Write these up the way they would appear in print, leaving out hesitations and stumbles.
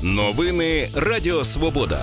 Новини Радіо Свобода.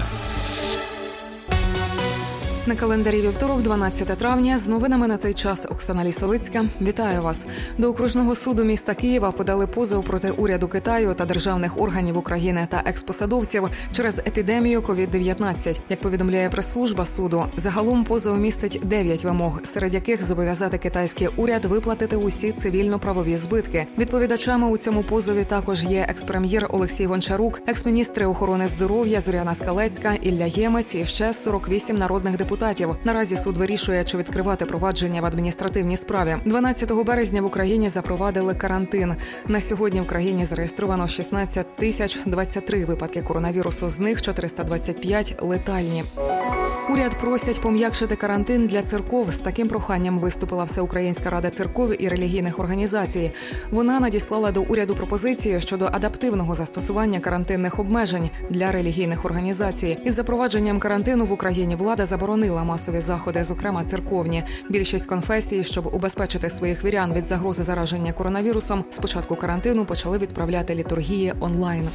На календарі вівторок, 12 травня. З новинами на цей час Оксана Лісовицька. Вітаю вас. До окружного суду міста Києва подали позов проти уряду Китаю та державних органів України та експосадовців через епідемію COVID-19. Як повідомляє прес-служба суду, загалом позов містить 9 вимог, серед яких зобов'язати китайський уряд виплатити усі цивільно-правові збитки. Відповідачами у цьому позові також є екс-прем'єр Олексій Гончарук, екс-міністри охорони здоров'я Зоряна Скалецька, Ілля Ємець і ще 48 народних депутатів. Наразі суд вирішує, чи відкривати провадження в адміністративній справі. 12 березня в Україні запровадили карантин. На сьогодні в країні зареєстровано 16 023 випадки коронавірусу, з них 425 летальні. Уряд просять пом'якшити карантин для церков. З таким проханням виступила Всеукраїнська рада церков і релігійних організацій. Вона надіслала до уряду пропозиції щодо адаптивного застосування карантинних обмежень для релігійних організацій. Із запровадженням карантину в Україні влада заборонила масові заходи, зокрема церковні. Більшість конфесій, щоб убезпечити своїх вірян від загрози зараження коронавірусом, з початку карантину почали відправляти літургії онлайн.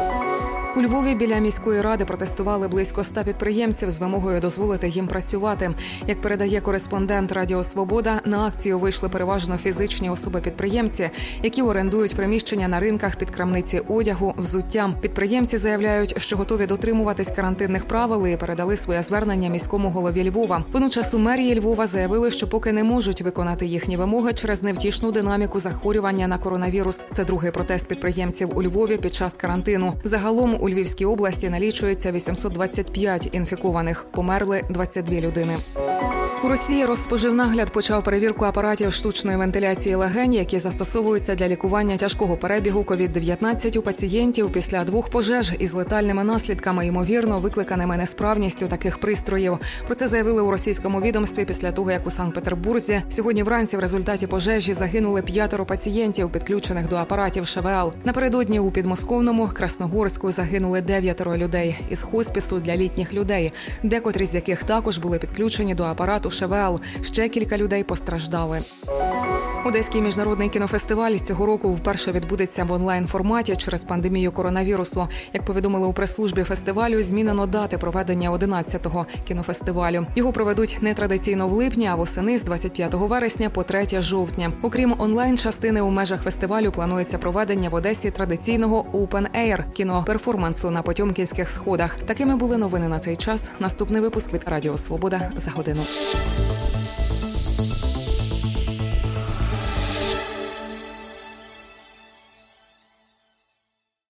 У Львові біля міської ради протестували близько 100 підприємців з вимогою дозволити їм працювати. Як передає кореспондент Радіо Свобода, на акцію вийшли переважно фізичні особи-підприємці, які орендують приміщення на ринках під крамниці одягу, взуття. Підприємці заявляють, що готові дотримуватись карантинних правил і передали своє звернення міському голові Львова. Водночас у мерії Львова заявили, що поки не можуть виконати їхні вимоги через невтішну динаміку захворювання на коронавірус. Це другий протест підприємців у Львові під час карантину. Загалом у Львівській області налічується 825 інфікованих. Померли 22 людини. У Росії Розспоживнагляд почав перевірку апаратів штучної вентиляції легень, які застосовуються для лікування тяжкого перебігу COVID-19 у пацієнтів після 2 пожеж із летальними наслідками, ймовірно, викликаними несправністю таких пристроїв. Про це заявили у російському відомстві після того, як у Санкт-Петербурзі сьогодні вранці в результаті пожежі загинули 5 пацієнтів, підключених до апаратів ШВЛ. Напередодні у Підмосковному, Красногорську загинули 9 людей із хоспісу для літніх людей, декотрі з яких також були підключені до апарату ШВЛ. Ще кілька людей постраждали. Одеський міжнародний кінофестиваль цього року вперше відбудеться в онлайн-форматі через пандемію коронавірусу. Як повідомили у прес-службі фестивалю, змінено дати проведення 11-го кінофестивалю. Його проведуть не традиційно в липні, а восени з 25 вересня по 3 жовтня. Окрім онлайн-частини, у межах фестивалю планується проведення в Одесі традиційного Open Air кіно-перформансу на Потьомкінських сходах. Такими були новини на цей час. Наступний випуск від Радіо Свобода за годину.